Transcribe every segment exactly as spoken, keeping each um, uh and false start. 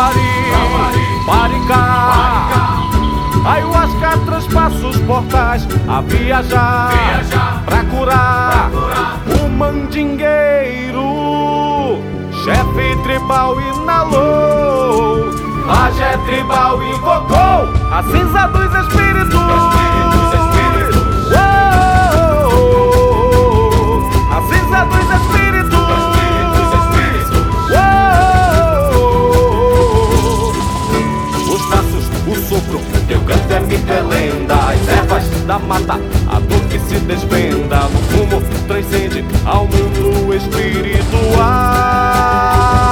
Jaguari, Maricá, ayahuasca transpassa os portais a viajar, viajar pra curar, pra curar. O mandingueiro, chefe tribal inalou, pajé tribal invocou a cinza dos espíritos, espíritos, espíritos. Oh, oh, oh. A cinza dos espíritos, espíritos, espíritos. Oh, oh, oh. Os braços, o sopro, teu canto é mitelém das ervas da mata, a dor que se desvenda no fumo transcende ao mundo espiritual.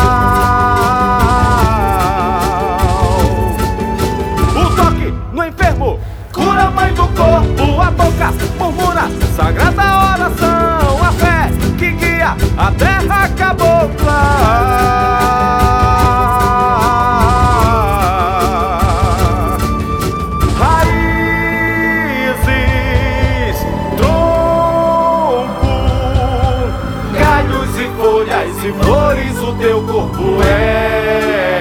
Cura, mãe do corpo, a boca murmura sagrada oração, a fé que guia a terra cabocla. Raízes, tronco, galhos e folhas e flores, o teu corpo é.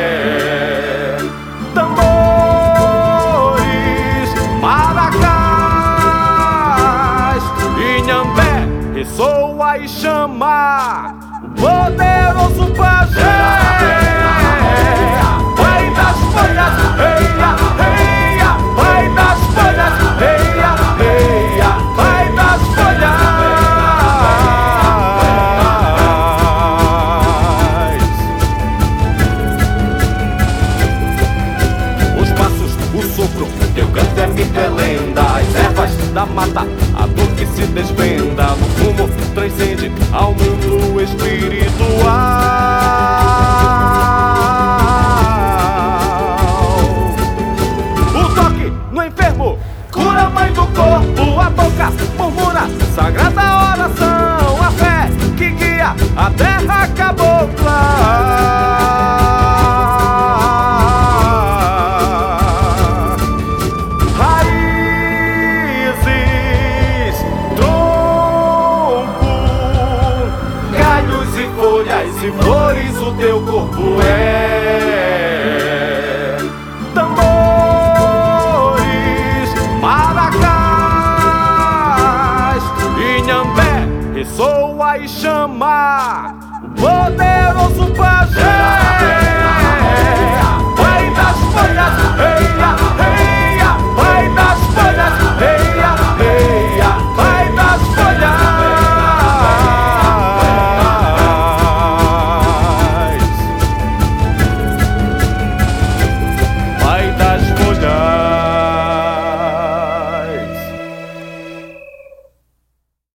Ressoa e chama o poderoso pajé. Vai das folhas, reia, reia. Vai das folhas, reia, reia. Vai das folhas. Os passos, o sopro, teu canto é mitelém das ervas da mata, a dor que se desvenda no fumo transcende ao mundo espiritual. O toque no enfermo cura, mãe do corpo, a boca murmura sagrada oração, a fé que guia a terra cabocla. E flores, o teu corpo é. Tambores, maracás, inhambé, ressoa e chama o poderoso pajé. Vai das folhas.